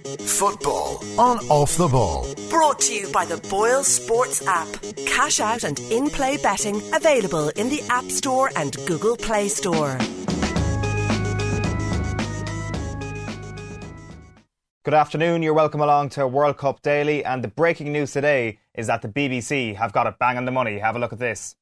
Football on Off the Ball. Brought to you by the Boyle Sports app. Cash out and in-play betting available in the App Store and Google Play Store. Good afternoon, you're welcome along to World Cup Daily, and the breaking news today is that the BBC have got it bang on the money. Have a look at this.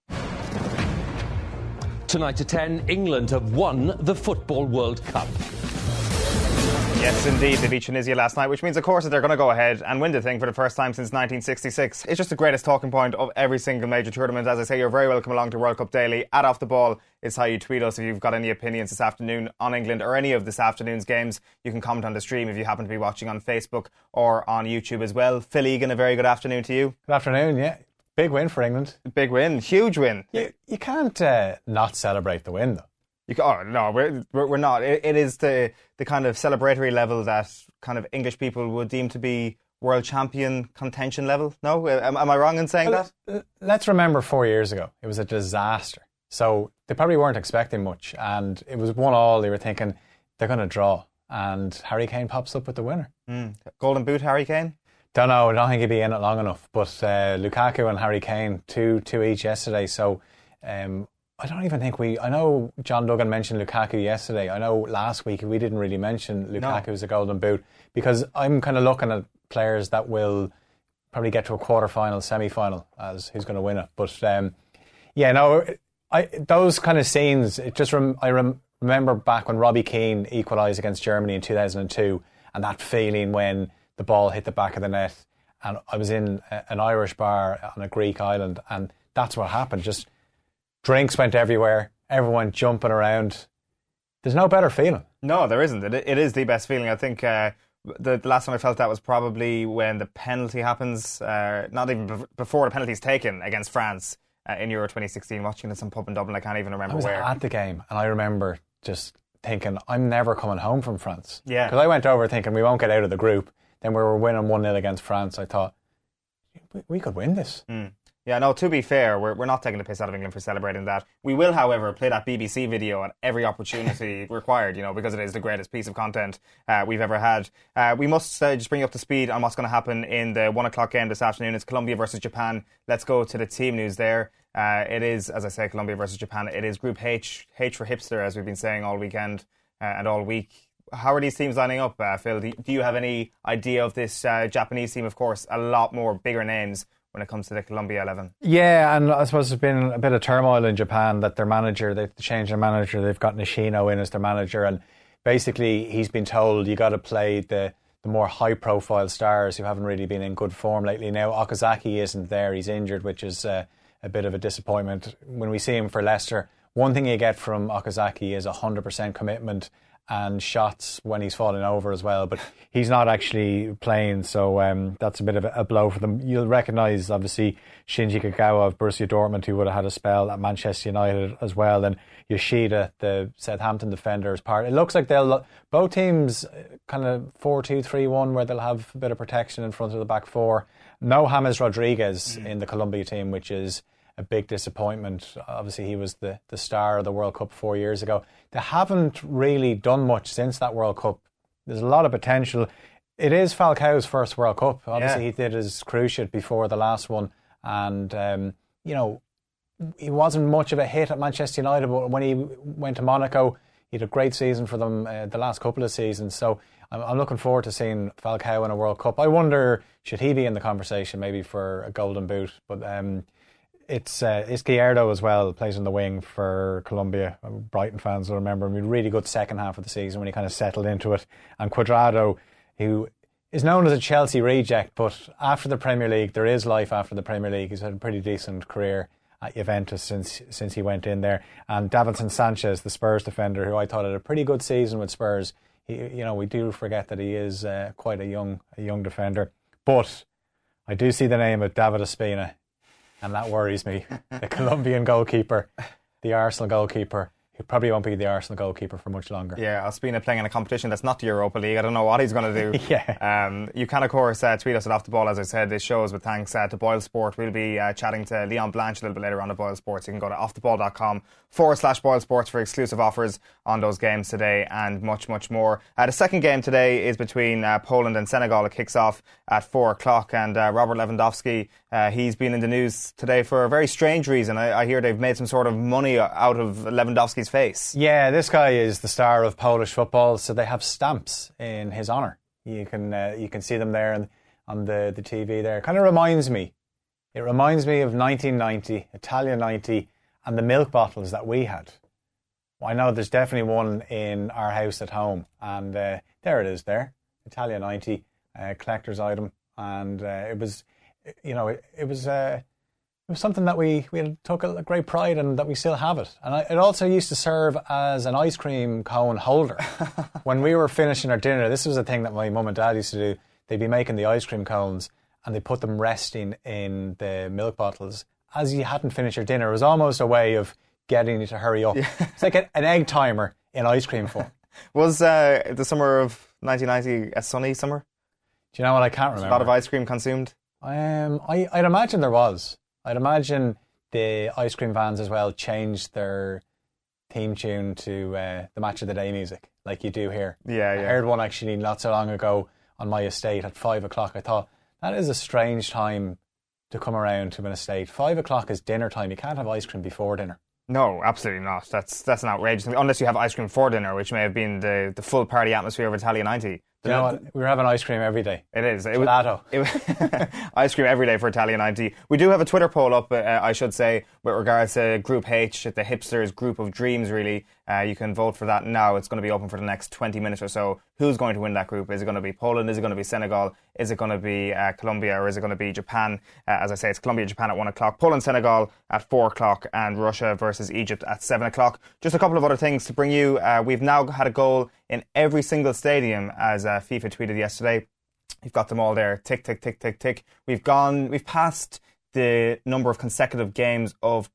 Tonight at 10, England have won the Football World Cup. Yes, indeed, they beat Tunisia last night, which means, of course, that they're going to go ahead and win the thing for the first time since 1966. It's just the greatest talking point of every single major tournament. As I say, you're very welcome along to World Cup Daily. At Off the Ball is how you tweet us if you've got any opinions this afternoon on England or any of this afternoon's games. You can comment on the stream if you happen to be watching on Facebook or on YouTube as well. Phil Egan, a very good afternoon to you. Good afternoon, yeah. Big win for England. Big win, huge win. You can't not celebrate the win, though. We're not. It is the kind of celebratory level that kind of English people would deem to be world champion contention level. No? Am I wrong in saying that? Let's remember 4 years ago. It was a disaster. So they probably weren't expecting much. And it was 1-1. They were thinking they're going to draw. And Harry Kane pops up with the winner. Golden boot, Harry Kane? Don't know. I don't think he'd be in it long enough. But Lukaku and Harry Kane, two each yesterday. So I don't even think I know John Duggan mentioned Lukaku yesterday. I know last week we didn't really mention Lukaku as a golden boot because I'm kind of looking at players that will probably get to a quarter-final, semi-final as who's going to win it. But those kind of scenes, it just remember back when Robbie Keane equalised against Germany in 2002 and that feeling when the ball hit the back of the net and I was in an Irish bar on a Greek island and that's what happened. Just drinks went everywhere, everyone jumping around. There's no better feeling. No, there isn't. It is the best feeling. I think the last time I felt that was probably when the penalty happens, not even before the penalty's taken against France in Euro 2016, watching it in some pub in Dublin. I can't even remember where. I was at the game and I remember just thinking, I'm never coming home from France. Yeah. Because I went over thinking we won't get out of the group. Then we were winning 1-0 against France. I thought, we could win this. Yeah, no, to be fair, we're not taking the piss out of England for celebrating that. We will, however, play that BBC video at every opportunity required, because it is the greatest piece of content we've ever had. We must just bring you up to speed on what's going to happen in the 1 o'clock game this afternoon. It's Colombia versus Japan. Let's go to the team news there. It is, as I say, Colombia versus Japan. It is Group H for hipster, as we've been saying all weekend and all week. How are these teams lining up, Phil? Do you have any idea of this Japanese team? Of course, a lot more bigger names when it comes to the Colombia 11. Yeah, and I suppose there's been a bit of turmoil in Japan that their manager, they've changed their manager, they've got Nishino in as their manager, and basically he's been told you got to play the more high-profile stars who haven't really been in good form lately. Now, Okazaki isn't there, he's injured, which is a bit of a disappointment. When we see him for Leicester, one thing you get from Okazaki is 100% commitment and shots when he's falling over as well, but he's not actually playing, so that's a bit of a blow for them. You'll recognise obviously Shinji Kagawa of Borussia Dortmund, who would have had a spell at Manchester United as well, and Yoshida, the Southampton defender, is part. It looks like both teams kind of 4-2-3-1 where they'll have a bit of protection in front of the back four. No James Rodriguez in the Colombia team, which is a big disappointment. Obviously he was the star of the World Cup 4 years ago. They haven't really done much since that World Cup. There's a lot of potential. It is Falcao's first World Cup. Obviously he did his cruciate before the last one, and he wasn't much of a hit at Manchester United, but when he went to Monaco he had a great season for them the last couple of seasons. So I'm looking forward to seeing Falcao in a World Cup. I wonder, should he be in the conversation maybe for a golden boot, but it's Izquierdo as well, plays in the wing for Colombia. Brighton fans will remember him. He had a really good second half of the season when he kind of settled into it. And Cuadrado, who is known as a Chelsea reject, but after the Premier League, there is life after the Premier League. He's had a pretty decent career at Juventus since he went in there. And Davinson Sanchez, the Spurs defender, who I thought had a pretty good season with Spurs. We do forget that he is quite a young defender. But I do see the name of David Ospina, and that worries me. The Colombian goalkeeper, the Arsenal goalkeeper. he probably won't be the Arsenal goalkeeper for much longer. Yeah, Ospina playing in a competition that's not the Europa League. I don't know what he's going to do. Yeah. You can, of course, tweet us at Off the Ball. As I said, this shows with thanks to Boyle Sport. We'll be chatting to Leon Blanche a little bit later on at Boyle Sports. You can go to offtheball.com/Boyle Sports for exclusive offers on those games today and much, much more. The second game today is between Poland and Senegal. It kicks off at 4 o'clock. And Robert Lewandowski, he's been in the news today for a very strange reason. I hear they've made some sort of money out of Lewandowski's face. Yeah, this guy is the star of Polish football, so they have stamps in his honour. You can see them there on the TV there. It kind of reminds me. It reminds me of 1990, Italia 90, and the milk bottles that we had. Well, I know there's definitely one in our house at home, and there it is there, Italia 90, collector's item, and it was something that we took a great pride in, that we still have it. And it also used to serve as an ice cream cone holder. When we were finishing our dinner, this was a thing that my mum and dad used to do. They'd be making the ice cream cones and they put them resting in the milk bottles as you hadn't finished your dinner. It was almost a way of getting you to hurry up. Yeah. It's like an egg timer in ice cream form. Was the summer of 1990 a sunny summer? Do you know what? I can't remember. A lot of ice cream consumed? I'd imagine there was. I'd imagine the ice cream vans as well changed their theme tune to the Match of the Day music, like you do here. Yeah. I heard one actually not so long ago on my estate at 5 o'clock. I thought, that is a strange time to come around to an estate. 5 o'clock is dinner time. You can't have ice cream before dinner. No, absolutely not. That's an outrageous thing. Unless you have ice cream for dinner, which may have been the full party atmosphere of Italia 90. You know what? We were having ice cream every day. It is. Gelato. Ice cream every day for Italia 90. We do have a Twitter poll up, I should say, with regards to Group H, the hipsters' group of dreams, really. You can vote for that now. It's going to be open for the next 20 minutes or so. Who's going to win that group? Is it going to be Poland? Is it going to be Senegal? Is it going to be Colombia? Or is it going to be Japan? As I say, it's Colombia, Japan at 1 o'clock. Poland, Senegal at 4 o'clock. And Russia versus Egypt at 7 o'clock. Just a couple of other things to bring you. We've now had a goal in every single stadium, as FIFA tweeted yesterday. You've got them all there. Tick, tick, tick, tick, tick. We've passed the number of consecutive games of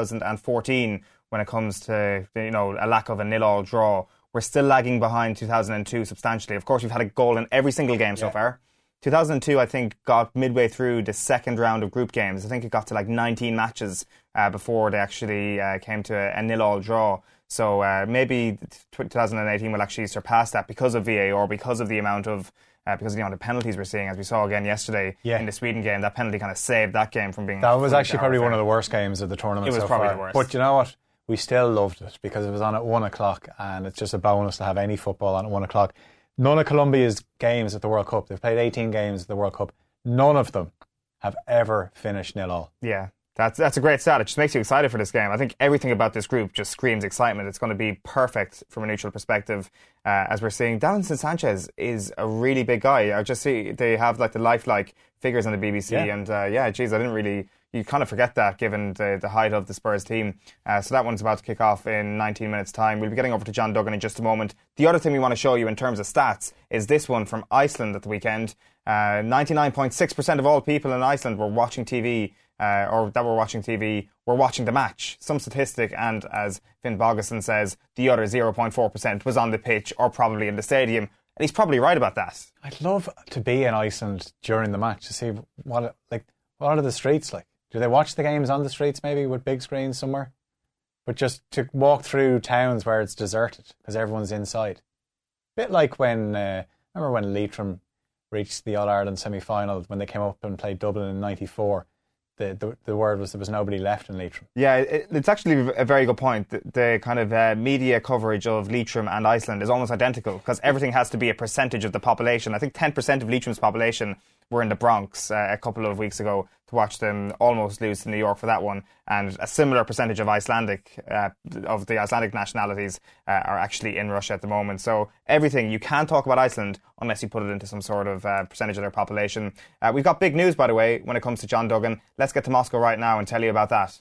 2014 when it comes to, a lack of a 0-0 draw. We're still lagging behind 2002 substantially. Of course, we've had a goal in every single game so far. 2002, I think, got midway through the second round of group games. I think it got to like 19 matches before they actually came to a 0-0 draw. So maybe 2018 will actually surpass that because of VAR, because of the amount of penalties we're seeing, as we saw again yesterday in the Sweden game. That penalty kind of saved that game from being... That was actually probably one of the worst games of the tournament so far. It was probably the worst. But you know what? We still loved it because it was on at 1 o'clock, and it's just a bonus to have any football on at 1 o'clock. None of Colombia's games at the World Cup, they've played 18 games at the World Cup, none of them have ever finished 0-0. Yeah. That's a great stat. It just makes you excited for this game. I think everything about this group just screams excitement. It's going to be perfect from a neutral perspective. As we're seeing, Davinson Sanchez is a really big guy. I just see they have like the lifelike figures on the BBC, and I didn't really. You kind of forget that given the height of the Spurs team. So that one's about to kick off in 19 minutes' time. We'll be getting over to John Duggan in just a moment. The other thing we want to show you in terms of stats is this one from Iceland at the weekend. 99.6% of all people in Iceland were watching TV. Were watching the match. Some statistic, and as Finn Bogason says, the other 0.4% was on the pitch or probably in the stadium. And he's probably right about that. I'd love to be in Iceland during the match to see what are the streets like. Do they watch the games on the streets maybe with big screens somewhere? But just to walk through towns where it's deserted because everyone's inside. Bit like when, remember when Leitrim reached the All-Ireland semi-final when they came up and played Dublin in 94. The word was there was nobody left in Leitrim. Yeah, it's actually a very good point. The kind of media coverage of Leitrim and Iceland is almost identical because everything has to be a percentage of the population. I think 10% of Leitrim's population were in the Bronx a couple of weeks ago to watch them almost lose to New York for that one, and a similar percentage of the Icelandic nationalities are actually in Russia at the moment. So everything, you can't talk about Iceland unless you put it into some sort of percentage of their population. We've got big news, by the way, when it comes to John Duggan. Let's get to Moscow right now and tell you about that.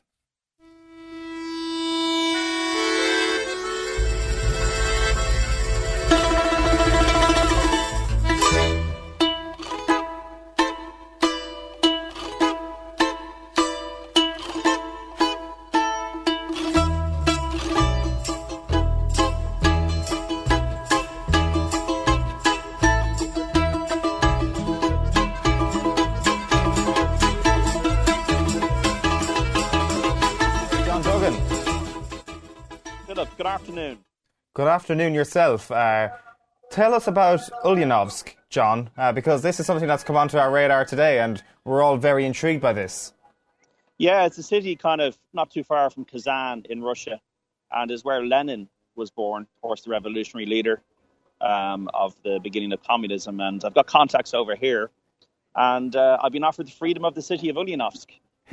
afternoon. Good afternoon yourself. Tell us about Ulyanovsk, John, because this is something that's come onto our radar today, and we're all very intrigued by this. Yeah, it's a city kind of not too far from Kazan in Russia, and is where Lenin was born, of course, the revolutionary leader of the beginning of communism. And I've got contacts over here, and I've been offered the freedom of the city of Ulyanovsk.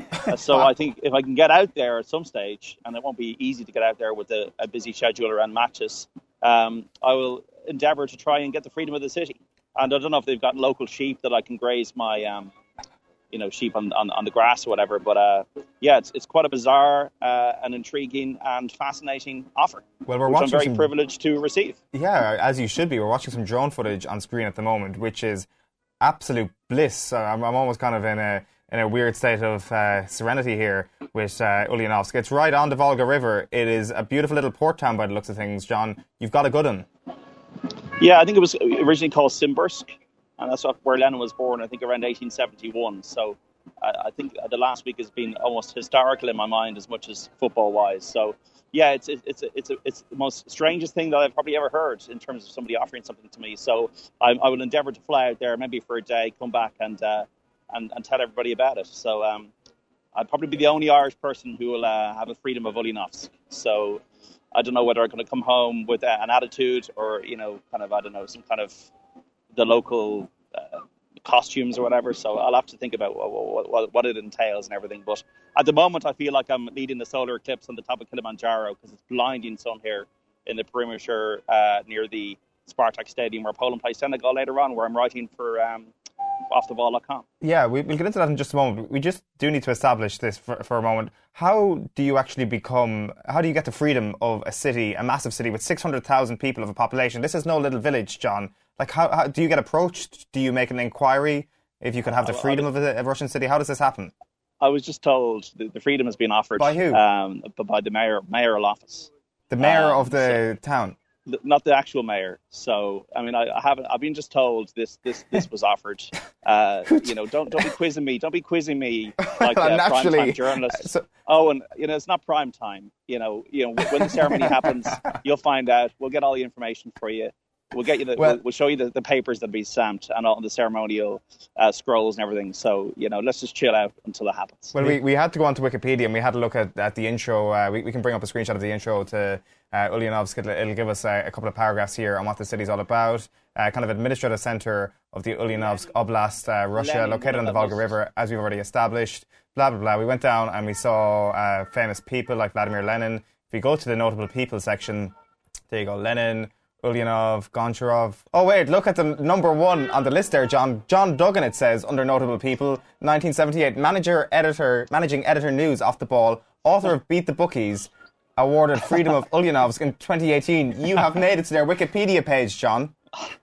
So I think if I can get out there at some stage, and it won't be easy to get out there with a busy schedule around matches, I will endeavour to try and get the freedom of the city. And I don't know if they've got local sheep that I can graze my, sheep on the grass or whatever. But it's quite a bizarre and intriguing and fascinating offer. Well, we're which watching I'm very privileged to receive. Yeah, as you should be. We're watching some drone footage on screen at the moment, which is absolute bliss. I'm almost kind of in a weird state of serenity here with Ulyanovsk. It's right on the Volga River. It is a beautiful little port town by the looks of things. John, you've got a good one. Yeah, I think it was originally called Simbursk, and that's where Lenin was born, I think, around 1871. So I think the last week has been almost historical in my mind as much as football-wise. So, yeah, it's the most strangest thing that I've probably ever heard in terms of somebody offering something to me. So I will endeavour to fly out there maybe for a day, come back and tell everybody about it. So I'd probably be the only Irish person who will have a freedom of Ulyanovsk. So I don't know whether I'm going to come home with an attitude or, some kind of the local costumes or whatever. So I'll have to think about what it entails and everything. But at the moment, I feel like I'm leading the solar eclipse on the top of Kilimanjaro because it's blinding sun here in the perimeter near the Spartak Stadium where Poland plays Senegal later on, where I'm writing for offtheball.com. Yeah, we'll get into that in just a moment. We just do need to establish this for a moment. How do you get the freedom of a city, a massive city with 600,000 people of a population? This is no little village, John. Like, how do you get approached? Do you make an inquiry if you could have the freedom of a Russian city? How does this happen? I was just told the freedom has been offered. By who? By the mayoral office. The mayor of the town? Not the actual mayor. So, I mean, I've been just told this was offered. Don't be quizzing me. Don't be quizzing me like a primetime journalist. It's not prime time. When the ceremony happens, you'll find out. We'll get all the information for you. We'll get you. We'll show you the papers that'll be stamped and all the ceremonial scrolls and everything. So let's just chill out until it happens. Well, we had to go onto Wikipedia and we had to look at the intro. We can bring up a screenshot of the intro to Ulyanovsk. It'll give us a couple of paragraphs here on what the city's all about. Kind of administrative centre of the Ulyanovsk Oblast, Russia, located on the Volga River, as we've already established. Blah blah blah. We went down and we saw famous people like Vladimir Lenin. If we go to the notable people section, there you go, Lenin, Ulyanov, Goncharov. Oh wait, look at the number one on the list there, John. John Duggan, it says, under notable people, 1978, managing editor news off the ball, author of Beat the Bookies, awarded Freedom of Ulyanovsk in 2018. You have made it to their Wikipedia page, John.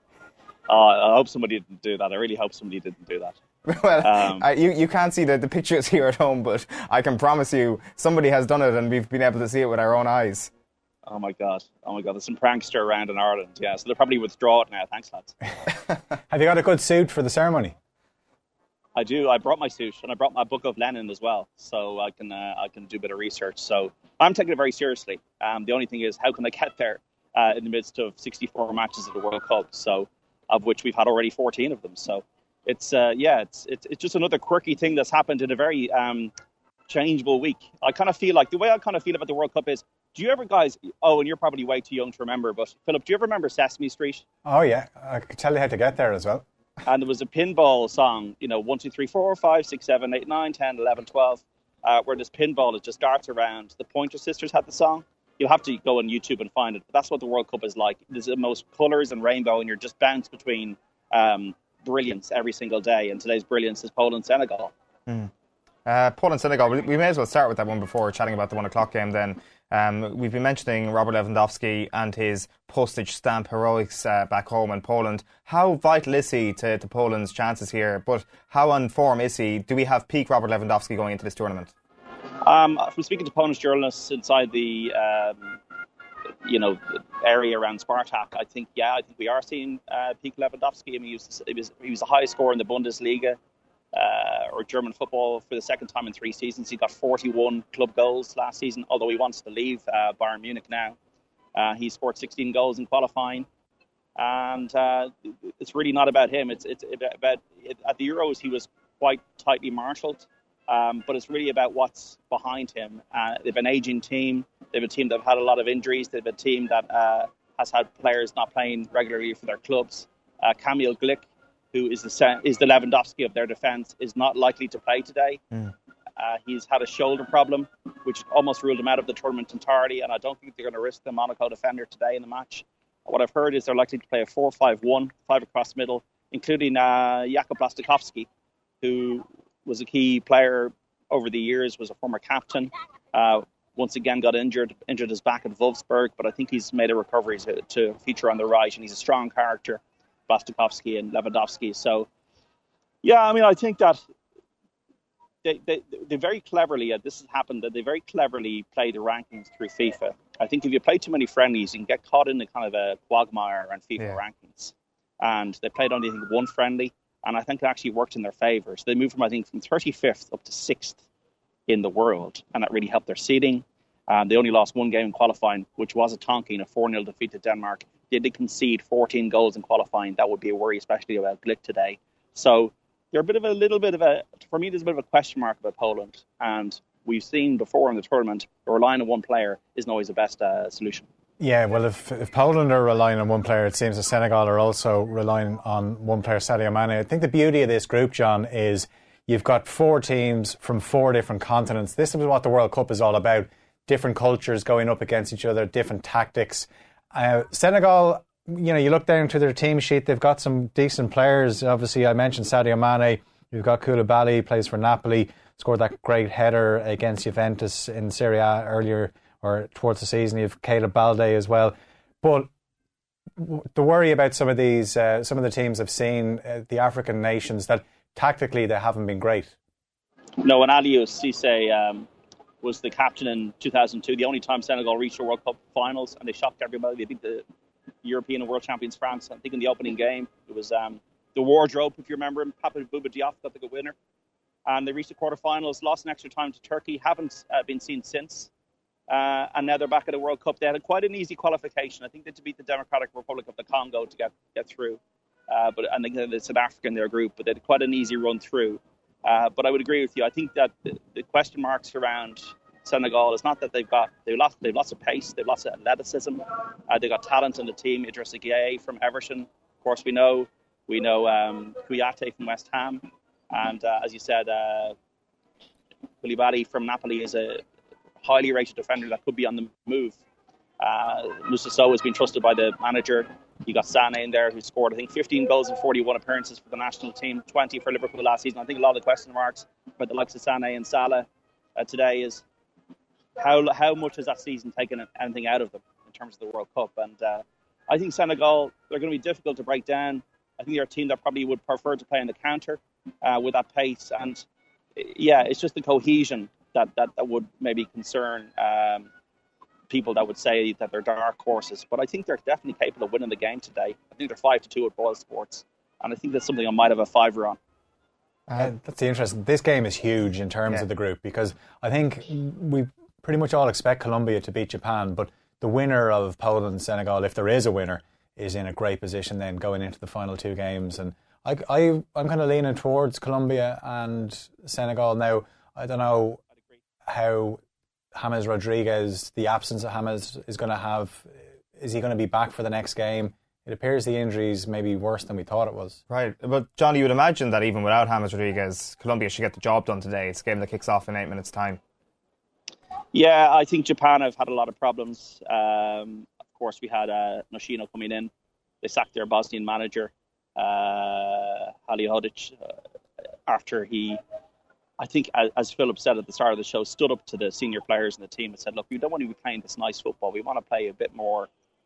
I hope somebody didn't do that. I really hope somebody didn't do that. Well, you can't see the pictures here at home, but I can promise you somebody has done it and we've been able to see it with our own eyes. Oh my God. There's some prankster around in Ireland. Yeah, so they'll probably withdraw it now. Thanks, lads. Have you got a good suit for the ceremony? I do. I brought my suit and I brought my book of Lenin as well, so I can do a bit of research. So I'm taking it very seriously. The only thing is, how can I get there in the midst of 64 matches of the World Cup? So, of which we've had already 14 of them. So it's just another quirky thing that's happened in a very changeable week. I kind of feel like the way I kind of feel about the World Cup is, do you ever guys, and you're probably way too young to remember, but Philip, do you ever remember Sesame Street? Oh yeah, I could tell you how to get there as well. And there was a pinball song, 1, 2, 3, 4, 5, 6, 7, 8, 9, 10, 11, 12, where this pinball, it just darts around. The Pointer Sisters had the song. You'll have to go on YouTube and find it. But that's what the World Cup is like. There's the most colours and rainbow, and you're just bounced between brilliance every single day. And today's brilliance is Poland-Senegal. Poland-Senegal, we may as well start with that one before chatting about the 1 o'clock game then. We've been mentioning Robert Lewandowski and his postage stamp heroics back home in Poland. How vital is he to Poland's chances here? But how on form is he? Do we have peak Robert Lewandowski going into this tournament? From speaking to Polish journalists inside the area around Spartak, I think we are seeing peak Lewandowski. I mean, he was the highest scorer in the Bundesliga. Or German football for the second time in 3 seasons. He got 41 club goals last season, although he wants to leave Bayern Munich now. He scored 16 goals in qualifying. And it's really not about him. It's about at the Euros he was quite tightly marshalled, but it's really about what's behind him. They've an aging team. They've a team that have had a lot of injuries. They've a team that has had players not playing regularly for their clubs. Kamil Glik, who is the Lewandowski of their defence, is not likely to play today. He's had a shoulder problem, which almost ruled him out of the tournament entirely, and I don't think they're going to risk the Monaco defender today in the match. What I've heard is they're likely to play a 4-5-1, 5 across middle, including Jakub Blaszczykowski, who was a key player over the years, was a former captain. Once again got injured his back at Wolfsburg, but I think he's made a recovery to feature on the right, and he's a strong character, Blaszczykowski and Lewandowski. So, yeah, I mean, I think that they very cleverly, this has happened, that they very cleverly play the rankings through FIFA. I think if you play too many friendlies, you can get caught in the kind of a quagmire around FIFA rankings. And they played only, I think, one friendly, and I think it actually worked in their favour. So they moved from 35th up to 6th in the world, and that really helped their seeding. They only lost one game in qualifying, which was a Tonkin, a 4-0 defeat to Denmark. Did they concede 14 goals in qualifying? That would be a worry, especially about Glik today. So they're for me, there's a bit of a question mark about Poland. And we've seen before in the tournament, relying on one player isn't always the best solution. Yeah, well, if Poland are relying on one player, it seems that Senegal are also relying on one player, Sadio Mane. I think the beauty of this group, John, is you've got 4 teams from 4 different continents. This is what the World Cup is all about. Different cultures going up against each other, different tactics. Senegal, you look down to their team sheet, they've got some decent players. Obviously, I mentioned Sadio Mane. You've got Koulibaly, plays for Napoli, scored that great header against Juventus in Serie A earlier or towards the season. You've Caleb Balde as well. But the worry about some of the teams I've seen, the African nations, that tactically they haven't been great. No, and Aliou Cisse was the captain in 2002, the only time Senegal reached the World Cup finals, and they shocked everybody. They beat the European and world champions France. I think in the opening game, it was the wardrobe, if you remember him. Papa Bouba Diop got the good winner. And they reached the quarterfinals, lost in extra time to Turkey, haven't been seen since. And now they're back at the World Cup. They had quite an easy qualification. I think they had to beat the Democratic Republic of the Congo to get through. But I think it's South Africa in their group, but they had quite an easy run through. But I would agree with you. I think that the question marks around Senegal is not that they've lots of pace, they've lots of athleticism, they've got talent in the team. Idrissa Gueye from Everton, of course we know Kouyaté from West Ham, and as you said, Koulibaly from Napoli is a highly rated defender that could be on the move. Moussa Sow has been trusted by the manager. You got Sané in there, who scored, I think, 15 goals and 41 appearances for the national team, 20 for Liverpool last season. I think a lot of the question marks about the likes of Sané and Salah today is how much has that season taken anything out of them in terms of the World Cup. And I think Senegal, they're going to be difficult to break down. I think they're a team that probably would prefer to play in the counter with that pace. And yeah, it's just the cohesion that would maybe concern people that would say that they're dark horses. But I think they're definitely capable of winning the game today. I think they're 5-2 at Boyle Sports, and I think that's something I might have a 5-er on. That's the interesting. This game is huge in terms of the group, because I think we pretty much all expect Colombia to beat Japan, but the winner of Poland and Senegal, if there is a winner, is in a great position then going into the final 2 games. And I'm kind of leaning towards Colombia and Senegal now. I don't know how James Rodriguez, the absence of James, is going to have. Is he going to be back for the next game? It appears the injury's maybe worse than we thought it was. Right, but John, you would imagine that even without James Rodriguez, Colombia should get the job done today. It's a game that kicks off in 8 minutes' time. Yeah, I think Japan have had a lot of problems. Of course, we had Nishino coming in. They sacked their Bosnian manager, Halilhodžić, after he, I think, as Philip said at the start of the show, stood up to the senior players in the team and said, look, we don't want to be playing this nice football. We want to play a bit more,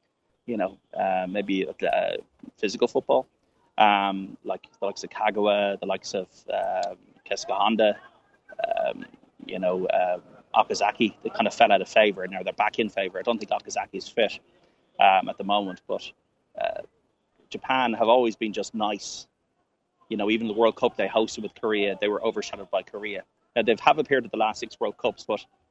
maybe physical football. Like the likes of Kagawa, the likes of Keisuke Honda, Okazaki. They kind of fell out of favour. Now they're back in favour. I don't think Okazaki is fit at the moment, but Japan have always been just nice. Even the World Cup they hosted with Korea, they were overshadowed by Korea. Now, they have appeared at the last 6 World Cups, but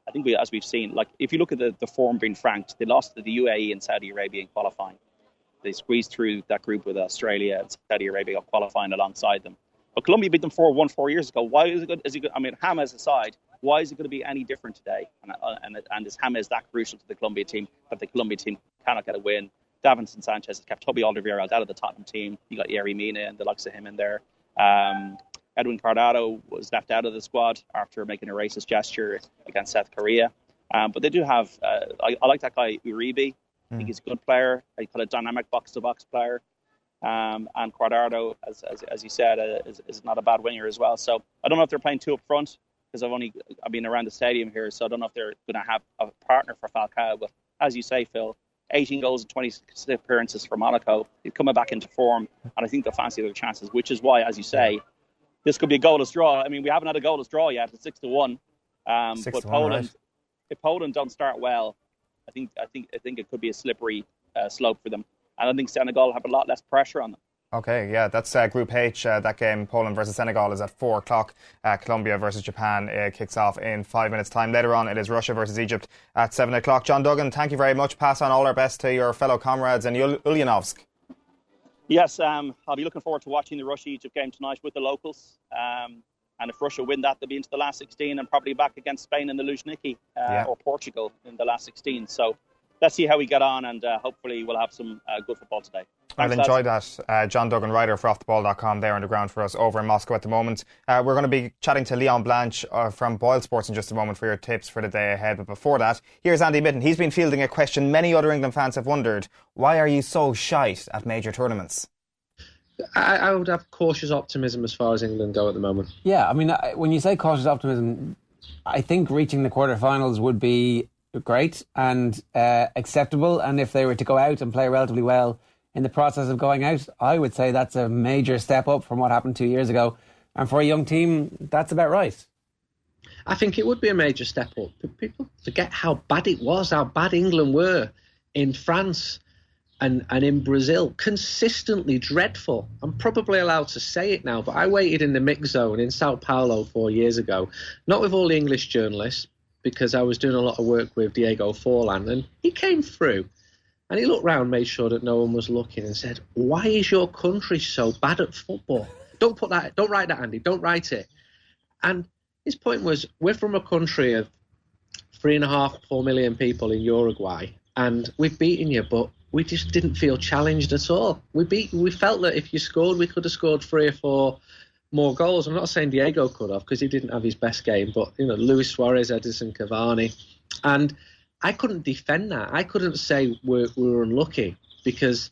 I think as we've seen, like if you look at the form being franked, they lost to the UAE and Saudi Arabia in qualifying. They squeezed through that group with Australia and Saudi Arabia qualifying alongside them. But Colombia beat them 4-1 4 years ago. Why is it good? I mean, James aside, why is it going to be any different today? And is James that crucial to the Colombia team that the Colombia team cannot get a win? Davinson Sanchez has kept Toby Alderweireld out of the Tottenham team. You got Yerry Mina and the likes of him in there. Edwin Cardado was left out of the squad after making a racist gesture against South Korea. But they do have, I like that guy Uribe. I think he's a good player. He's got a dynamic box-to-box player. And Cuadrado, as you said, is not a bad winger as well. So I don't know if they're playing two up front because I've been around the stadium here, so I don't know if they're going to have a partner for Falcao. But as you say, Phil, 18 goals and 26 appearances for Monaco. He's coming back into form, and I think they'll fancy their chances, which is why, as you say, this could be a goalless draw. I mean, we haven't had a goalless draw yet. It's 6-1. But Poland, right? If Poland don't start well, I think it could be a slippery slope for them. And I think Senegal will have a lot less pressure on them. Okay, yeah, that's Group H. That game, Poland versus Senegal, is at 4 o'clock. Colombia versus Japan kicks off in 5 minutes' time. Later on, it is Russia versus Egypt at 7 o'clock. John Duggan, thank you very much. Pass on all our best to your fellow comrades in Ulyanovsk. Yes, I'll be looking forward to watching the Russia-Egypt game tonight with the locals. And if Russia win that, they'll be into the last 16 and probably back against Spain in the Luzhniki or Portugal in the last 16. So let's see how we get on, and hopefully we'll have some good football today. I've enjoyed that. John Duggan, writer for offtheball.com, there on the ground for us over in Moscow at the moment. We're going to be chatting to Leon Blanche from Boyle Sports in just a moment for your tips for the day ahead. But before that, here's Andy Mitten. He's been fielding a question many other England fans have wondered. Why are you so shite at major tournaments? I would have cautious optimism as far as England go at the moment. Yeah, I mean, when you say cautious optimism, I think reaching the quarterfinals would be great and acceptable. And if they were to go out and play relatively well in the process of going out, I would say that's a major step up from what happened 2 years ago. And for a young team, that's about right. I think it would be a major step up. People forget how bad it was, how bad England were in France and in Brazil. Consistently dreadful. I'm probably allowed to say it now, but I waited in the mix zone in Sao Paulo 4 years ago, not with all the English journalists, because I was doing a lot of work with Diego Forlan, and he came through. And he looked round, made sure that no one was looking, and said, "Why is your country so bad at football?" Don't write that, Andy. Don't write it. And his point was, we're from a country of 3.5-4 million people in Uruguay, and we've beaten you, but we just didn't feel challenged at all. We felt that if you scored, we could have scored 3 or 4 more goals. I'm not saying Diego could have, because he didn't have his best game, but Luis Suarez, Edison Cavani, and I couldn't defend that. I couldn't say we were unlucky, because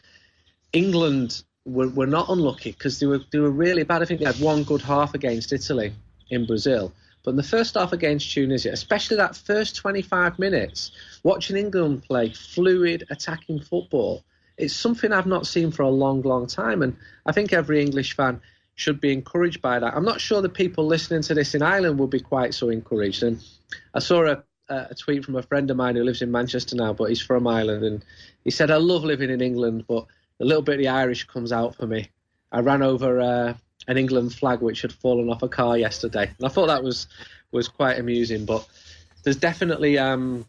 England were not unlucky, because they were really bad. I think they had one good half against Italy in Brazil. But in the first half against Tunisia, especially that first 25 minutes, watching England play fluid, attacking football, it's something I've not seen for a long, long time. And I think every English fan should be encouraged by that. I'm not sure the people listening to this in Ireland will be quite so encouraged. And I saw a tweet from a friend of mine who lives in Manchester now, but he's from Ireland, and he said, "I love living in England, but a little bit of the Irish comes out for me. I ran over an England flag which had fallen off a car yesterday." And I thought that was quite amusing, but there's definitely a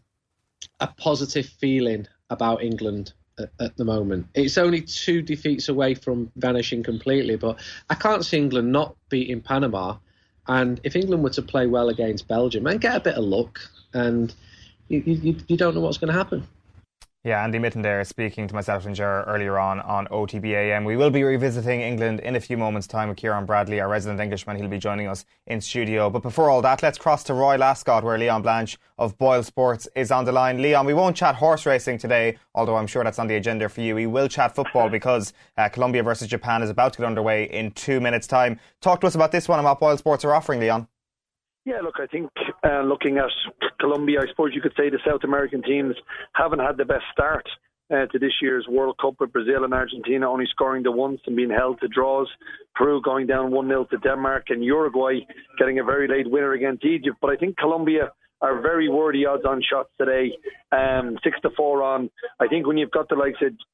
positive feeling about England at the moment. It's only 2 defeats away from vanishing completely, but I can't see England not beating Panama. And if England were to play well against Belgium and get a bit of luck, and you don't know what's going to happen. Yeah, Andy Mitten there speaking to myself and Ger earlier on OTBAM. We will be revisiting England in a few moments' time with Kieran Bradley, our resident Englishman. He'll be joining us in studio. But before all that, let's cross to Royal Ascot, where Leon Blanche of Boyle Sports is on the line. Leon, we won't chat horse racing today, although I'm sure that's on the agenda for you. We will chat football because Colombia versus Japan is about to get underway in 2 minutes' time. Talk to us about this one and what Boyle Sports are offering, Leon. Yeah, look, I think looking at Colombia, I suppose you could say the South American teams haven't had the best start to this year's World Cup, with Brazil and Argentina only scoring the once and being held to draws. Peru going down 1-0 to Denmark, and Uruguay getting a very late winner against Egypt. But I think Colombia are very worthy odds-on shots today, 6-4 on. I think when you've got the likes of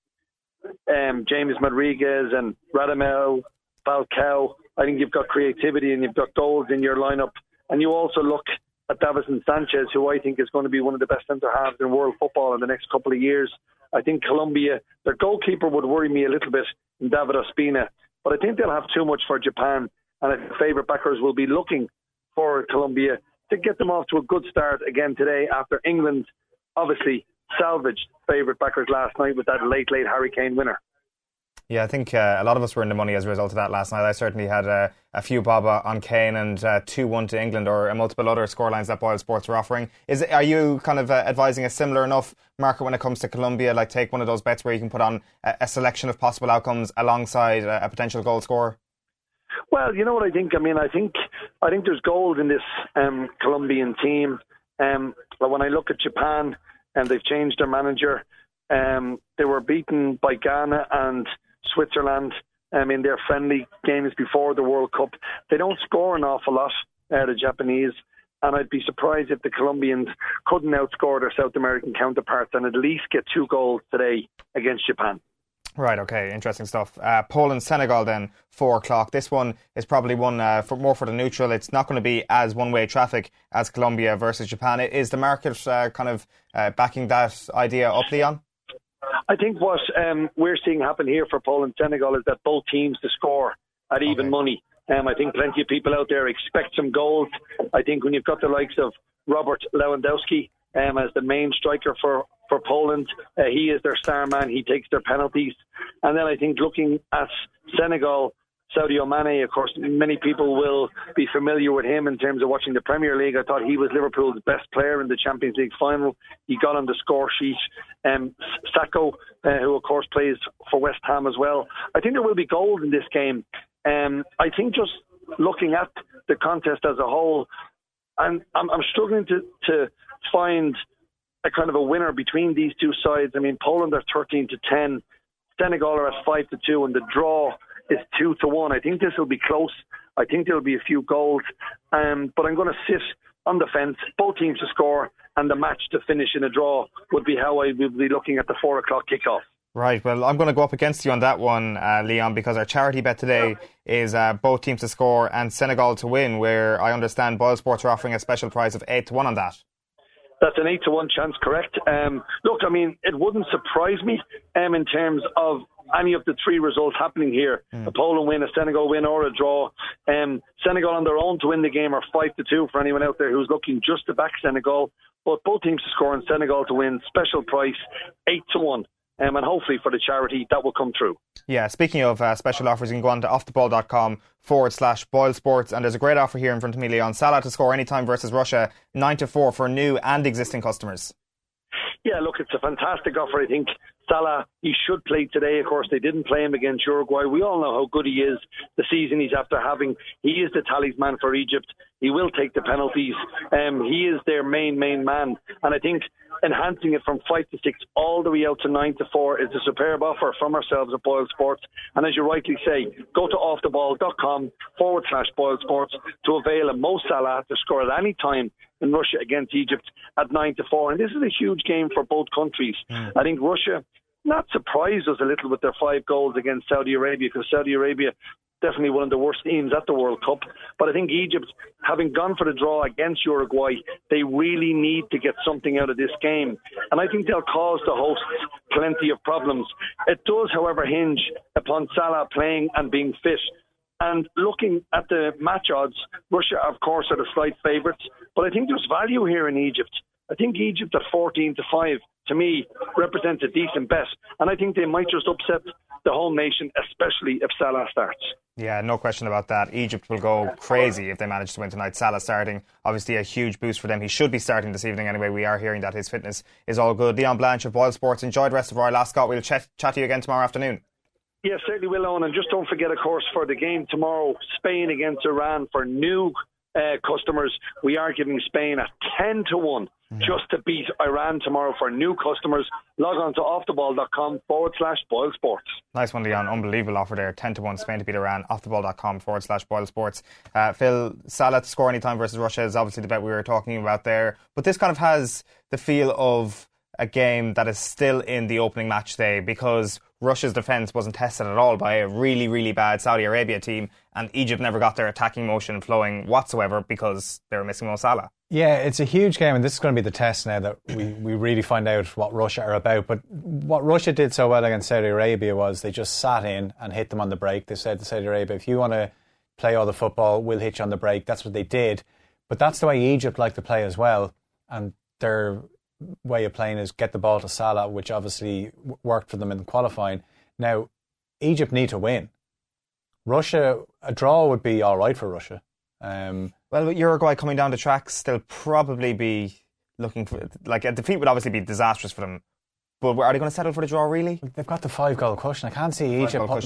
James Rodriguez and Radamel Falcao, I think you've got creativity and you've got goals in your lineup. And you also look at Davinson Sanchez, who I think is going to be one of the best centre-halves in world football in the next couple of years. I think Colombia, their goalkeeper would worry me a little bit in David Ospina, but I think they'll have too much for Japan, and I think favourite backers will be looking for Colombia to get them off to a good start again today after England obviously salvaged favourite backers last night with that late Harry Kane winner. Yeah, I think a lot of us were in the money as a result of that last night. I certainly had a few bob on Kane and 2-1 to England, or multiple other scorelines that Boyle Sports were offering. Are you kind of advising a similar enough market when it comes to Colombia? Like, take one of those bets where you can put on a selection of possible outcomes alongside a potential goal scorer? Well, you know what I think? I think there's gold in this Colombian team. But when I look at Japan, and they've changed their manager, they were beaten by Ghana and Switzerland in their friendly games before the World Cup. They don't score an awful lot, the Japanese, and I'd be surprised if the Colombians couldn't outscore their South American counterparts and at least get 2 goals today against Japan. Right, okay, interesting stuff. Poland-Senegal then, 4 o'clock. This one is probably one more for the neutral. It's not going to be as one-way traffic as Colombia versus Japan. Is the market kind of backing that idea up, Leon? I think what we're seeing happen here for Poland-Senegal is that both teams to score at even money. I think plenty of people out there expect some goals. I think when you've got the likes of Robert Lewandowski as the main striker for Poland, he is their star man. He takes their penalties. And then I think looking at Senegal, Sadio Mane, of course, many people will be familiar with him in terms of watching the Premier League. I thought he was Liverpool's best player in the Champions League final. He got on the score sheet. Sakho, who of course plays for West Ham as well. I think there will be gold in this game. I think just looking at the contest as a whole, I'm struggling to find a kind of a winner between these two sides. I mean, Poland are 13-10, Senegal are at 5-2, and the draw is 2-1. I think this will be close. I think there will be a few goals, but I'm going to sit on the fence. Both teams to score, and the match to finish in a draw would be how I would be looking at the 4 o'clock kickoff. Right, well, I'm going to go up against you on that one, Leon, because our charity bet today is both teams to score and Senegal to win, where I understand Boyle Sports are offering a special prize of 8-1 on that. That's an 8-1 chance, correct? Look, I mean, it wouldn't surprise me in terms of any of the 3 results happening here. A Poland win, a Senegal win, or a draw. Senegal on their own to win the game are 5-2 for anyone out there who's looking just to back Senegal. But both teams to score and Senegal to win, special price, 8-1. And hopefully for the charity, that will come through. Yeah, speaking of special offers, you can go on to offtheball.com/Boyle Sports, and there's a great offer here in front of me, Leon. Salah to score anytime versus Russia, 9-4 for new and existing customers. Yeah, look, it's a fantastic offer. I think Salah, he should play today. Of course, they didn't play him against Uruguay. We all know how good he is, the season he's after having. He is the talisman for Egypt. He will take the penalties. He is their main man. And I think enhancing it from 5-6 all the way out to 9-4 is a superb offer from ourselves at Boyle Sports. And as you rightly say, go to offtheball.com/Boyle Sports to avail of Mo Salah to score at any time in Russia against Egypt at 9-4. And this is a huge game for both countries. I think Russia not surprised us a little with their 5 goals against Saudi Arabia, because Saudi Arabia definitely one of the worst teams at the World Cup. But I think Egypt, having gone for the draw against Uruguay, they really need to get something out of this game. And I think they'll cause the hosts plenty of problems. It does, however, hinge upon Salah playing and being fit. And looking at the match odds, Russia, of course, are the slight favourites. But I think there's value here in Egypt. I think Egypt at 14-5, to me, represents a decent bet. And I think they might just upset the whole nation, especially if Salah starts. Yeah, no question about that. Egypt will go crazy if they manage to win tonight. Salah starting, obviously a huge boost for them. He should be starting this evening anyway. We are hearing that his fitness is all good. Leon Blanche of Boyle Sports, enjoy the rest of Royal Ascot. We'll chat to you again tomorrow afternoon. Yes, certainly will, Owen. And just don't forget, of course, for the game tomorrow, Spain against Iran. For new customers, we are giving Spain at 10-1 just to beat Iran tomorrow. For new customers, log on to offtheball.com/Boyle Sports. Nice one, Leon. Unbelievable offer there. 10-1 Spain to beat Iran. Offtheball.com/Boyle Sports. Phil, Salah to score anytime versus Russia is obviously the bet we were talking about there. But this kind of has the feel of a game that is still in the opening match day because Russia's defence wasn't tested at all by a really, really bad Saudi Arabia team, and Egypt never got their attacking motion flowing whatsoever because they were missing Mo Salah. Yeah, it's a huge game, and this is going to be the test now that we really find out what Russia are about. But what Russia did so well against Saudi Arabia was they just sat in and hit them on the break. They said to Saudi Arabia, if you want to play all the football, we'll hit you on the break. That's what they did. But that's the way Egypt like to play as well. And their way of playing is get the ball to Salah, which obviously worked for them in qualifying. Now, Egypt need to win. Russia, a draw would be all right for Russia. Well, Uruguay coming down the tracks, they'll probably be looking for... Like, a defeat would obviously be disastrous for them. But are they going to settle for the draw, really? They've got the 5-goal cushion. I can't see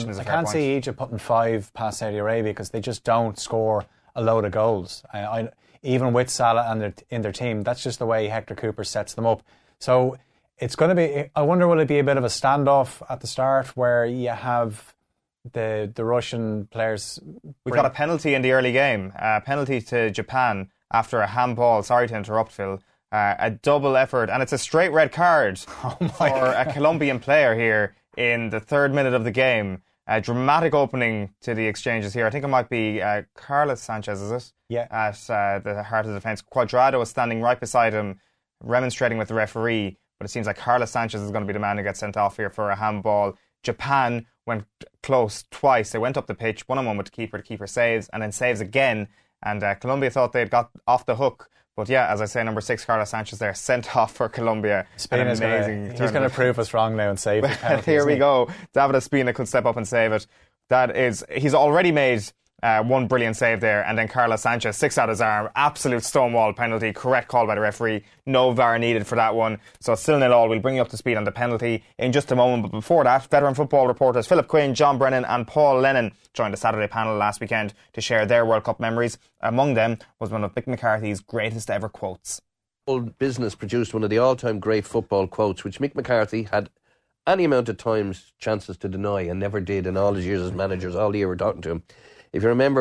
Egypt putting 5 past Saudi Arabia because they just don't score a load of goals. Even with Salah in their team, that's just the way Hector Cooper sets them up. So it's going to be... I wonder, will it be a bit of a standoff at the start where you have the Russian players... We've got a penalty in the early game. A penalty to Japan after a handball. Sorry to interrupt, Phil. A double effort, and it's a straight red card for a Colombian player here in the 3rd minute of the game. A dramatic opening to the exchanges here. I think it might be Carlos Sanchez, is it? Yeah. At the heart of the defence. Cuadrado is standing right beside him, remonstrating with the referee, but it seems like Carlos Sanchez is going to be the man who gets sent off here for a handball. Japan went close twice. They went up the pitch, 1-on-1 with the keeper saves, and then saves again. And Colombia thought they'd got off the hook. But yeah, as I say, number 6, Carlos Sanchez there, sent off for Colombia. Spain is amazing. He's going to prove us wrong now and save the penalty. Here we go. David Ospina could step up and save it. He's already made one brilliant save there, and then Carlos Sanchez, 6 out his arm, absolute stonewall penalty, correct call by the referee, no VAR needed for that one. So still 0-0. We'll bring you up to speed on the penalty in just a moment, but before that, veteran football reporters Philip Quinn, John Brennan and Paul Lennon joined the Saturday panel last weekend to share their World Cup memories. Among them was one of Mick McCarthy's greatest ever quotes. Old Business produced one of the all-time great football quotes, which Mick McCarthy had any amount of chances to deny and never did in all his years as managers, all the year we're talking to him. If you remember,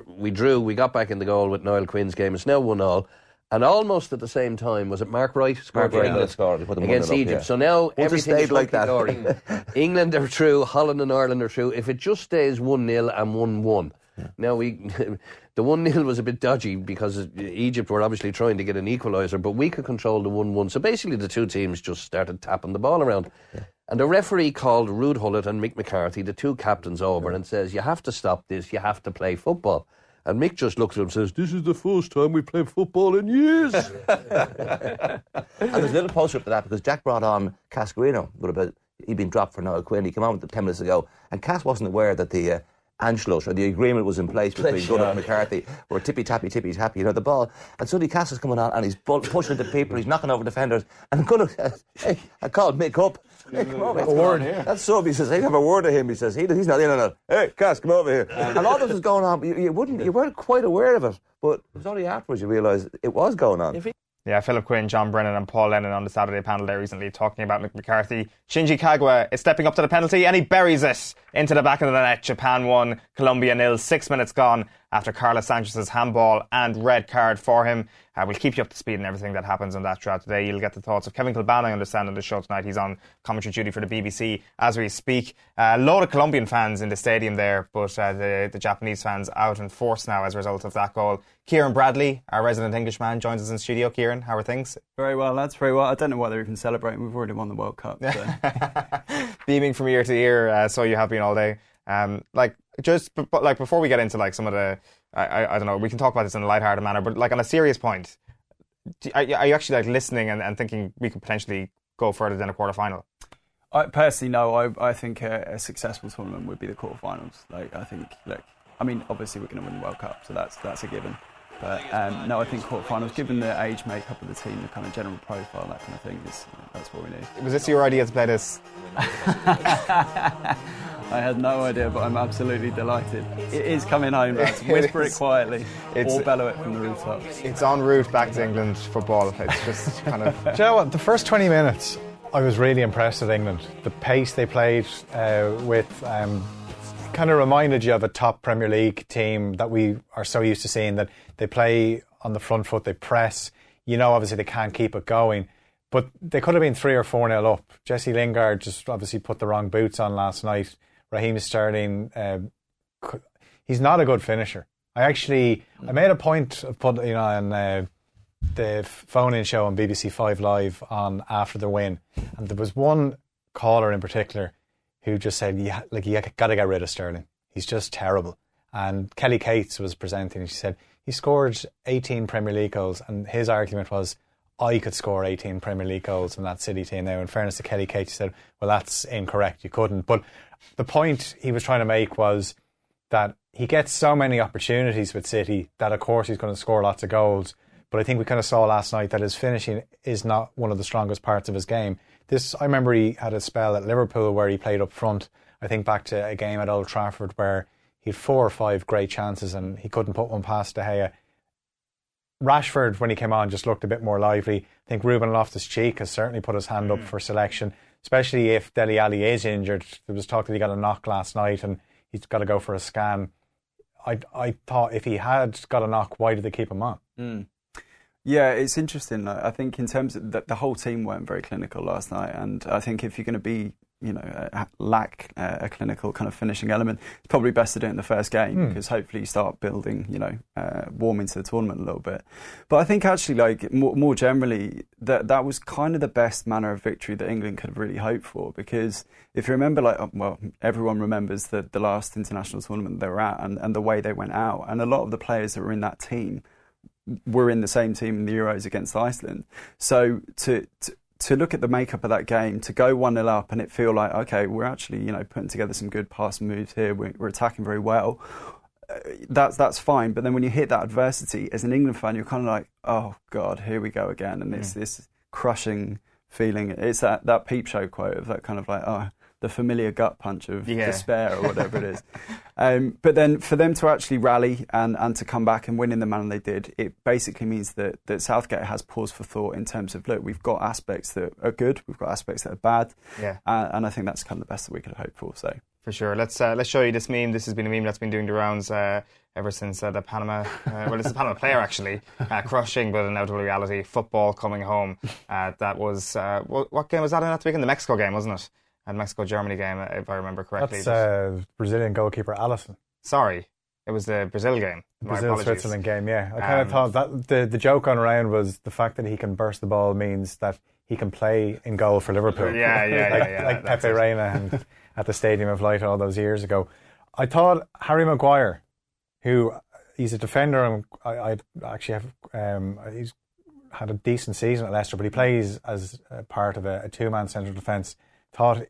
we got back in the goal with Niall Quinn's game. It's now 1-1. And almost at the same time, was it Mark Wright scored against Egypt? Yeah. So now everything is like that. England are through, Holland and Ireland are through. If it just stays 1-0 and 1-1. Yeah. Now, the 1-0 was a bit dodgy because Egypt were obviously trying to get an equaliser, but we could control the 1-1. So basically the two teams just started tapping the ball around. Yeah. And the referee called Ruud Gullit and Mick McCarthy, the two captains, over and says, you have to stop this, you have to play football. And Mick just looks at him and says, this is the first time we played football in years. And there's a little poster up to that because Jack brought on Cas Guino. He'd been dropped for Niall Quinn. He came on with 10 minutes ago. And Cas wasn't aware that the Anschluss, or the agreement was in place between Gullit and McCarthy, were tippy-tappy, the ball. And suddenly Cas is coming on and he's pushing into people, he's knocking over defenders. And Gullit says, hey, I called Mick up. Hey, come over here. That's so. He says, hey, have a word to him. He says, he's not in on it. Hey, Cas, come over here. And all this was going on, but you weren't quite aware of it. But it was only afterwards you realised it was going on. Yeah, Philip Quinn, John Brennan and Paul Lennon on the Saturday panel there recently talking about Mick McCarthy. Shinji Kagawa is stepping up to the penalty and he buries it into the back of the net. Japan 1, Colombia 0. 6 minutes gone after Carlos Sanchez's handball and red card for him. We'll keep you up to speed on everything that happens on that throughout today. You'll get the thoughts of Kevin Kilbane, I understand, on the show tonight. He's on commentary duty for the BBC as we speak. A load of Colombian fans in the stadium there, but the Japanese fans out in force now as a result of that goal. Kieran Bradley, our resident Englishman, joins us in studio. Kieran, how are things? Very well, lads, very well. I don't know why they're even celebrating. We've already won the World Cup. So. Beaming from ear to ear, so you have been all day. Before we get into some of the, I don't know, we can talk about this in a lighthearted manner, but on a serious point, are you actually listening and thinking we could potentially go further than a quarter-final? Personally, no. I think a successful tournament would be the quarter-finals. Obviously we're going to win the World Cup, so that's a given. But no, I think quarter-finals, given the age makeup of the team, the kind of general profile, that kind of thing, that's what we need. Was this your idea to play this? I had no idea, but I'm absolutely delighted. It is coming home, lads. Whisper it quietly or bellow it from the rooftops. It's en route back to England football. It's just kind of... Do you know what? The first 20 minutes, I was really impressed with England. The pace they played with... kind of reminded you of a top Premier League team that we are so used to seeing, that they play on the front foot, they press. Obviously they can't keep it going. But they could have been 3 or 4-0 up. Jesse Lingard just obviously put the wrong boots on last night. Raheem Sterling, he's not a good finisher. I made a point of putting on the phone-in show on BBC 5 Live on after the win, and there was one caller in particular who just said, you got to get rid of Sterling. He's just terrible. And Kelly Cates was presenting, and she said, he scored 18 Premier League goals, and his argument was, I could score 18 Premier League goals in that City team now. In fairness to Kelly Cates, he said, well, that's incorrect, you couldn't. But the point he was trying to make was that he gets so many opportunities with City that, of course, he's going to score lots of goals. But I think we kind of saw last night that his finishing is not one of the strongest parts of his game. I remember he had a spell at Liverpool where he played up front. I think back to a game at Old Trafford where he had 4 or 5 great chances and he couldn't put one past De Gea. Rashford, when he came on, just looked a bit more lively. I think Ruben Loftus-Cheek has certainly put his hand up for selection, especially if Dele Alli is injured. There was talk that he got a knock last night and he's got to go for a scan. I thought if he had got a knock, why did they keep him on? Yeah, it's interesting. I think in terms of the whole team weren't very clinical last night, and I think if you're going to be, lack a clinical kind of finishing element, it's probably best to do it in the first game because hopefully you start building, warm into the tournament a little bit. But I think actually, more generally, that was kind of the best manner of victory that England could have really hoped for, because if you remember, everyone remembers the last international tournament they were at and the way they went out, and a lot of the players that were in that team were in the same team in the Euros against Iceland. So to look at the makeup of that game, to go 1-0 up and it feel like, okay, we're actually, putting together some good pass moves here, we're attacking very well, that's fine. But then when you hit that adversity, as an England fan, you're kind of like, oh God, here we go again. And it's this crushing feeling. It's that Peep Show quote of that kind of like, oh, the familiar gut punch of despair or whatever it is. But then for them to actually rally and to come back and win in the manner they did, it basically means that Southgate has pause for thought in terms of, look, we've got aspects that are good, we've got aspects that are bad, and I think that's kind of the best that we could hope for. So for sure, let's show you this meme. This has been a meme that's been doing the rounds ever since the Panama. It's a Panama player actually crushing, but inevitable reality. Football coming home. That was what game was that in at the weekend? The Mexico game, wasn't it? And Mexico-Germany game, if I remember correctly. That's Brazilian goalkeeper Alisson. Sorry, it was the Brazil game. Brazil-Switzerland game, yeah. I kind of thought that the joke on around was the fact that he can burst the ball means that he can play in goal for Liverpool. Like Pepe Reina at the Stadium of Light all those years ago. I thought Harry Maguire, who he's a defender, and I actually have he's had a decent season at Leicester, but he plays as a part of a two-man central defence. Thought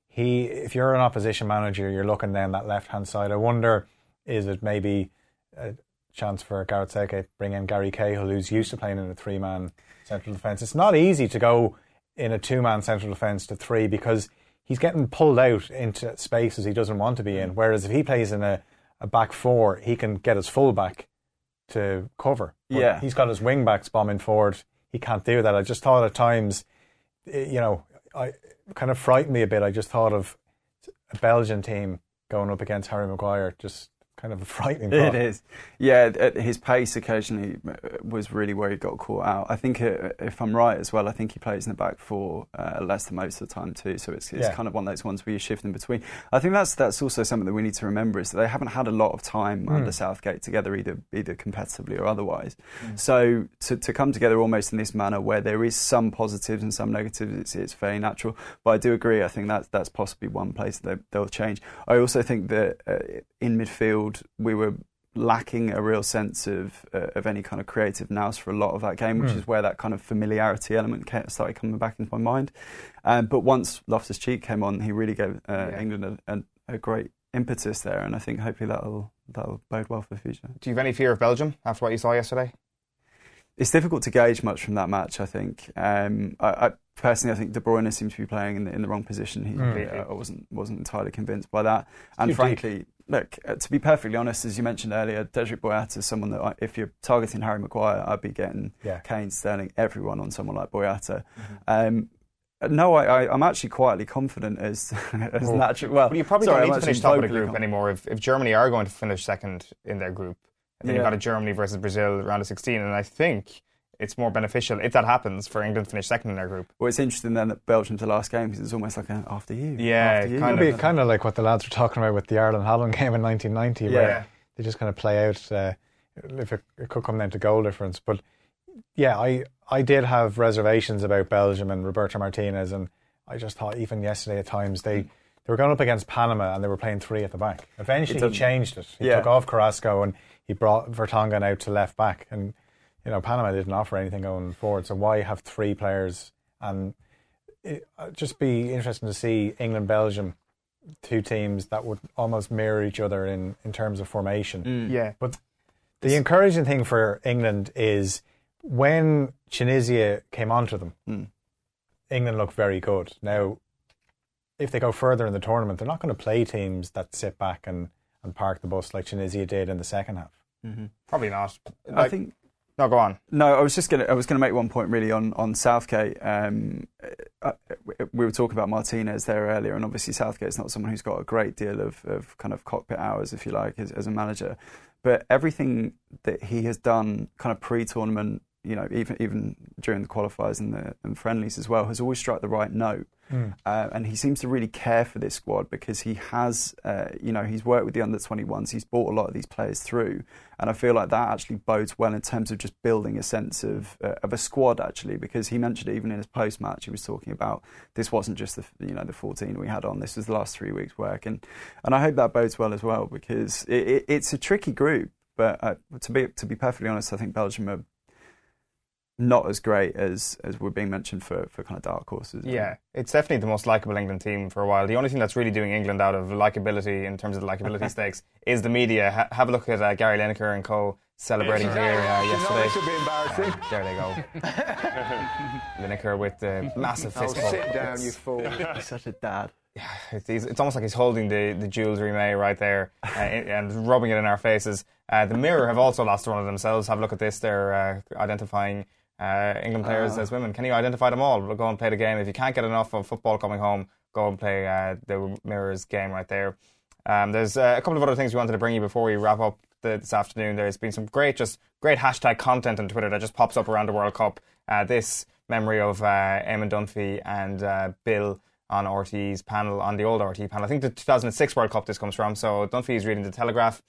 if you're an opposition manager, you're looking down that left-hand side. I wonder, is it maybe a chance for Gareth Southgate to bring in Gary Cahill, who's used to playing in a 3-man central defence? It's not easy to go in a 2-man central defence to 3 because he's getting pulled out into spaces he doesn't want to be in. Whereas if he plays in a back 4, he can get his full-back to cover. But he's got his wing-backs bombing forward. He can't do that. I just thought at times, kind of frightened me a bit. I just thought of a Belgian team going up against Harry Maguire. Just kind of a frightening thought. It is. Yeah, his pace occasionally was really where he got caught out. I think, if I'm right as well, I think he plays in the back 4 less than most of the time too. So it's kind of one of those ones where you shift in between. I think that's also something that we need to remember, is that they haven't had a lot of time under Southgate together, either competitively or otherwise. So to come together almost in this manner where there is some positives and some negatives, it's very natural. But I do agree. I think that's possibly one place that they'll change. I also think that in midfield, we were lacking a real sense of any kind of creative nous for a lot of that game, which is where that kind of familiarity element started coming back into my mind. But once Loftus-Cheek came on, he really gave England a great impetus there, and I think hopefully that'll bode well for the future. Do you have any fear of Belgium after what you saw yesterday? It's difficult to gauge much from that match, I think. I personally, I think De Bruyne seemed to be playing in the wrong position. I wasn't entirely convinced by that. And frankly, look, to be perfectly honest, as you mentioned earlier, Dedrick Boyata is someone that, if you're targeting Harry Maguire, I'd be getting Kane, Sterling, everyone on someone like Boyata. No, I'm actually quietly confident as natural. Well, you probably don't need to finish top of the group anymore. If Germany are going to finish second in their group, then you've got a Germany versus Brazil round of 16, and I think it's more beneficial if that happens for England to finish second in their group. Well, it's interesting then that Belgium's the last game because it's almost like after you. Yeah, it'll be kind of like what the lads were talking about with the Ireland-Holland game in 1990, where they just kind of play out if it could come down to goal difference. But yeah, I did have reservations about Belgium and Roberto Martinez, and I just thought even yesterday at times they were going up against Panama and they were playing 3 at the back. Eventually he changed it. He took off Carrasco and he brought Vertonghen out to left back, and Panama didn't offer anything going forward, so why have 3 players? And it'd just be interesting to see England-Belgium, 2 teams that would almost mirror each other in terms of formation. Yeah. But the encouraging thing for England is when Tunisia came onto them, England looked very good. Now, if they go further in the tournament, they're not going to play teams that sit back and park the bus like Tunisia did in the second half. Mm-hmm. Probably not. I think. No, go on. No, I was going to make one point really on Southgate. We were talking about Martinez there earlier, and obviously Southgate's not someone who's got a great deal of kind of cockpit hours, if you like, as a manager. But everything that he has done, kind of pre-tournament, even during the qualifiers and friendlies as well, has always struck the right note. And he seems to really care for this squad because he has, he's worked with the under-21s, he's brought a lot of these players through, and I feel like that actually bodes well in terms of just building a sense of a squad, actually, because he mentioned it even in his post-match. He was talking about this wasn't just the 14 we had on, this was the last 3 weeks' work, and I hope that bodes well as well, because it's a tricky group, but to be perfectly honest, I think Belgium are not as great as we're being mentioned for kind of dark horses. Yeah, it's definitely the most likeable England team for a while. The only thing that's really doing England out of likeability in terms of the likeability stakes is the media. Have a look at Gary Lineker and co celebrating here yesterday. This will be embarrassing. There they go. Lineker with the massive fist bump. Sit down, you fool. He's such a dad. Yeah, it's almost like he's holding the Jules Rimet right there and rubbing it in our faces. The Mirror have also lost one of themselves. Have a look at this. They're identifying England players as women. Can you identify them all? We'll go and play the game. If you can't get enough of football coming home, go and play the Mirror's game right there. There's a couple of other things we wanted to bring you before we wrap up this afternoon. There's been some great hashtag content on Twitter that just pops up around the World Cup. This memory of Eamon Dunphy and Bill on RT's panel, on the old RT panel. I think the 2006 World Cup this comes from. So Dunphy is reading the Telegraph.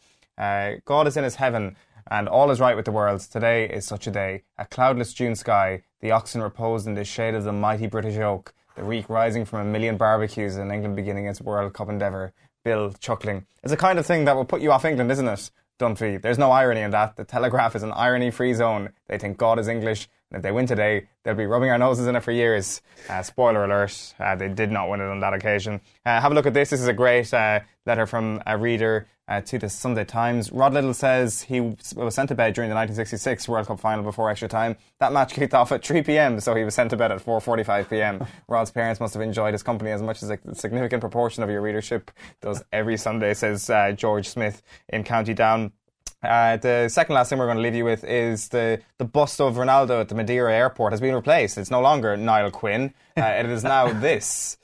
God is in his heaven, and all is right with the world. Today is such a day. A cloudless June sky, the oxen reposed in the shade of the mighty British oak, the reek rising from a million barbecues, and England beginning its World Cup endeavour. Bill chuckling. It's the kind of thing that will put you off England, isn't it, Dunphy? There's no irony in that. The Telegraph is an irony-free zone. They think God is English, and if they win today, they'll be rubbing our noses in it for years. Spoiler alert, they did not win it on that occasion. Have a look at this. This is a great letter from a reader to the Sunday Times. Rod Little says he was sent to bed during the 1966 World Cup final before extra time. That match kicked off at 3 p.m, so he was sent to bed at 4:45 p.m. Rod's parents must have enjoyed his company as much as a significant proportion of your readership does every Sunday, says George Smith in County Down. The second last thing we're going to leave you with is the bust of Ronaldo at the Madeira airport has been replaced. It's no longer Niall Quinn. It is now this.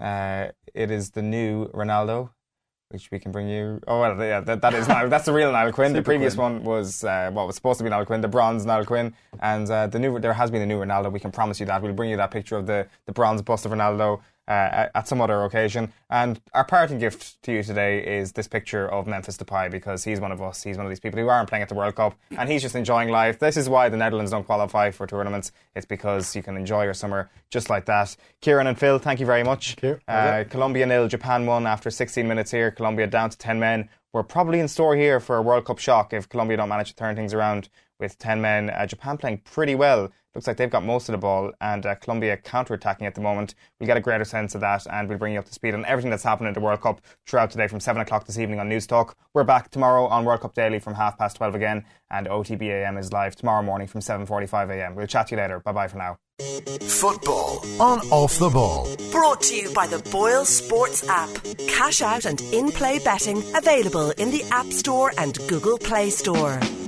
It is the new Ronaldo, which we can bring you. Oh, well, yeah, that is Niall. That's the real Niall Quinn. The previous one was what was supposed to be Niall Quinn, the bronze Niall Quinn, and there has been a new Ronaldo. We can promise you that. We'll bring you that picture of the bronze bust of Ronaldo at some other occasion. And our parting gift to you today is this picture of Memphis Depay, because he's one of us. He's one of these people who aren't playing at the World Cup, and he's just enjoying life. This is why the Netherlands don't qualify for tournaments. It's because you can enjoy your summer just like that. Kieran and Phil, thank you very much. Thank you. Colombia 0, Japan 1 after 16 minutes here. Colombia down to 10 men. We're probably in store here for a World Cup shock if Colombia don't manage to turn things around with 10 men. Japan playing pretty well. Looks like they've got most of the ball, and Colombia counter-attacking at the moment. We'll get a greater sense of that, and we'll bring you up to speed on everything that's happened in the World Cup throughout today from 7 o'clock this evening on News Talk. We're back tomorrow on World Cup Daily from 12:30 again, and OTBAM is live tomorrow morning from 7:45am. We'll chat to you later. Bye-bye for now. Football on Off the Ball. Brought to you by the Boyle Sports app. Cash out and in-play betting available in the App Store and Google Play Store.